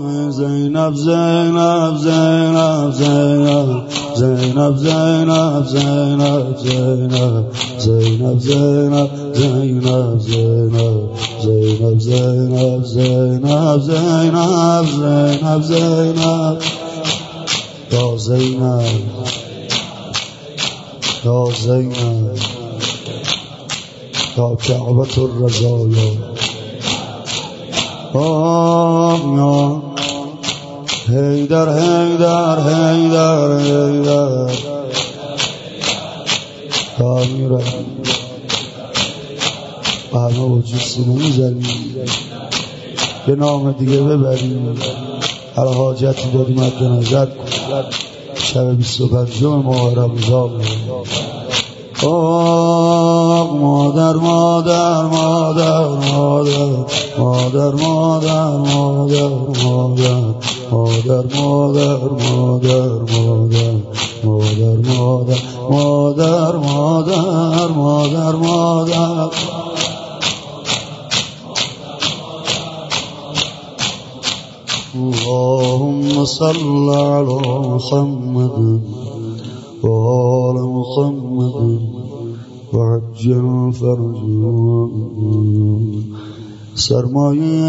زینب زینب زینب زینب زینب زینب زینب زینب زینب زینب زینب زینب زینب زینب زینب زینب زینب زینب یا زینب یا زینب یا کعبة الرزایا یا حیدر حیدر حیدر حیدر آمیره همه وجود سینه میزنیم به نام دیگه ببریم هر حاجتی داری مد نظر کن شب 25 ماه رمضان مادر مادر مادر مادر مادر مادر مادر مادر مادر مادر مادر مادر مادر مادر مادر مادر مادر اللهم صل على محمد وآل محمد وعجل فرجهم سرمایه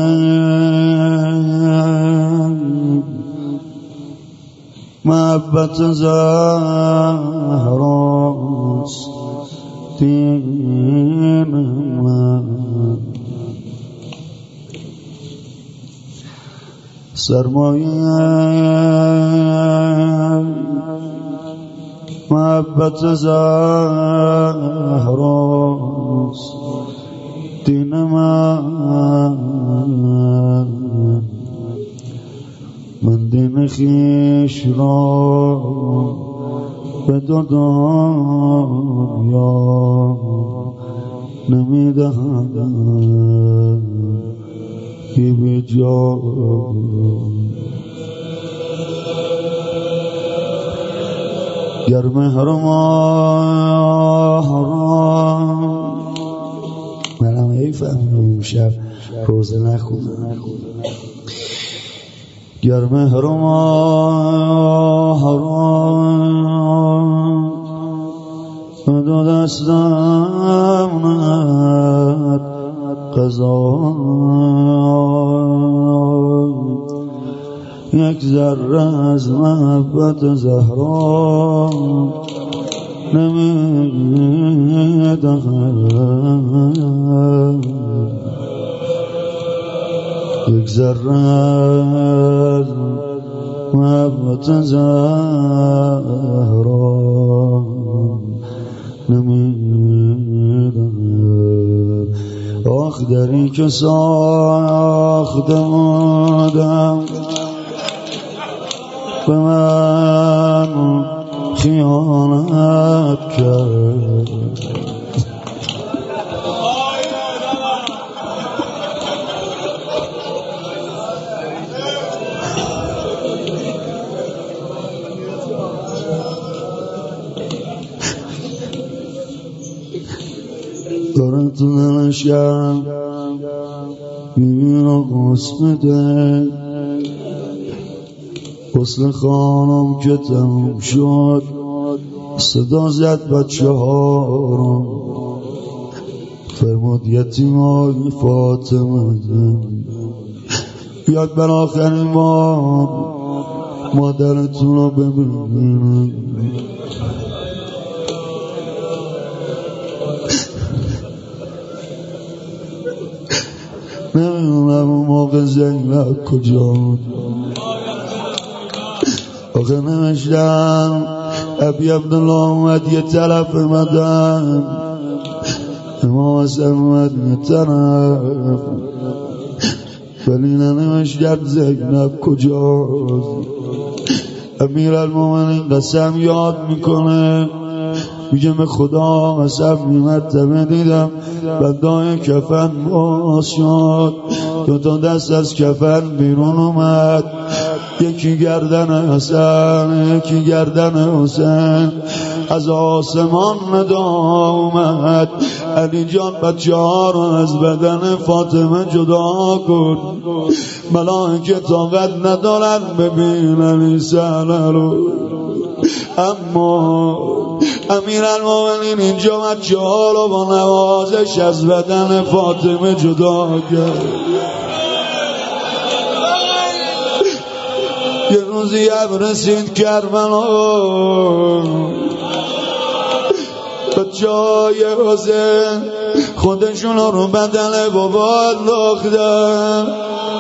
محبت زهراست دین من سرمایه محبت زهراست دین من دین خویش را به دو دنیا نمیدهم که به جا گر مهرم منم ایفهم شب روزه نخونم گر مهرم دو دستم ند قضا یک ذره از محبت زهرا نمیدهم یک ذره از محبت زهرا نمیدهم آخ دری که ساختم به من خیانت کرد دارم تو دلشم میبینم قسمته حسن خانم که تموم شد صدا زد بچه ها رو فرمود یتیمای فاطمه بیاد بر آخرین بار مادرتون رو ببینید نمیدونم اون موقع زینب کجا بود آخه نمشتم ابی عبدالله اومد یه طرف مدن امام حسن اومد یه طرف ولی نمشتم زینب کجاست امیرالمومنین قسم یاد میکنه میگه به خدا قسم مرتبه دیدم بندای کفن باز شد دو تا دست از کفن بیرون اومد یکی گردن حسن یکی گردن حسین از آسمان ندا اومد علی جان بچه ها رو از بدن فاطمه جدا کن، ملائکه طاقت ندارن ببینن این صحنه رو. اما امیرالمومنین اینجا بچه ها رو با نوازش از بدن فاطمه جدا کرد. یه روزی اب رسید کربلا، بچه‌های حسین خودشون رو بدن بابا انداختن.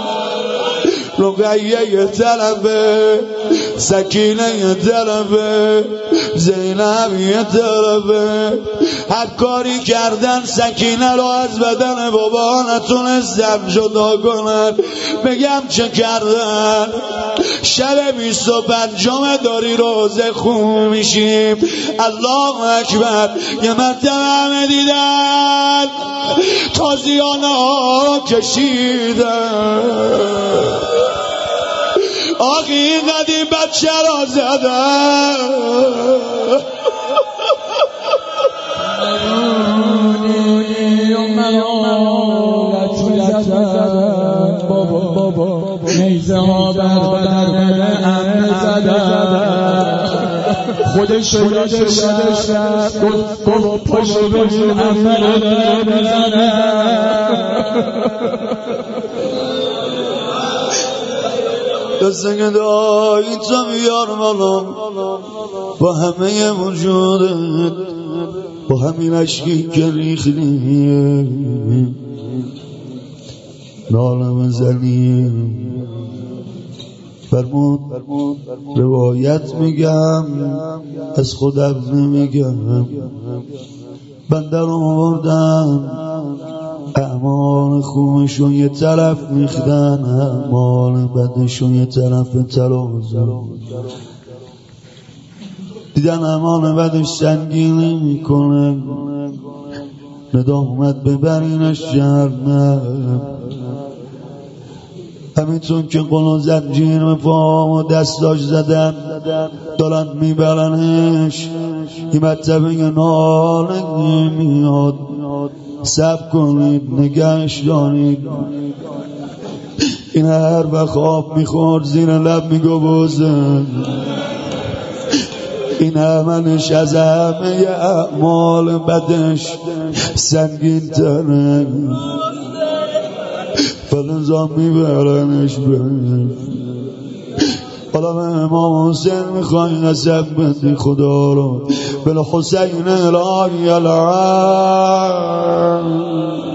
رقیه یه طرفه، سکینه یه طرفه، زینب یه طرفه. هر کاری کردن سکینه رو از بدن بابا نتونستن جدا کنن. بگم چه کردن؟ شب 25 داری روزه خون میشیم، الله اکبر، یه مرتبه همه دیدن تازیانه ها کشیدن. آخی این قدیم بچه را زدن. بابا نیزه ها بر بدن امن زدن. خودش یادش رفت گفت پاشو ببین امن رو بزنن. دست گدایی تو بیار بالا با همه وجودت، با همین عشقی که ریختی ناله بزنی. فرمود روایت میگم از خودم نمیگم، بنده رو آوردن اعمال خوبشون یه طرف میخدن، اعمال بدشون یه طرف ترازو. دیدن اعمال بدش سنگینی میکنه، ندامت ببرینش جهنم. همینطور که قلو زنجیر به پا و دستاش زدن دارن میبرنش، این مرتبه یه ناله میاد، صبر کنید نگهش دارید. این هر وقت خواب میخورد زیر لب میگو بزن، این عملش از همه اعمال بدش سنگین تره، فلنزا میبرنش بره. حالا به امام حسین میخوای نسب بدی خدا رو، بل حسین الهی العالم.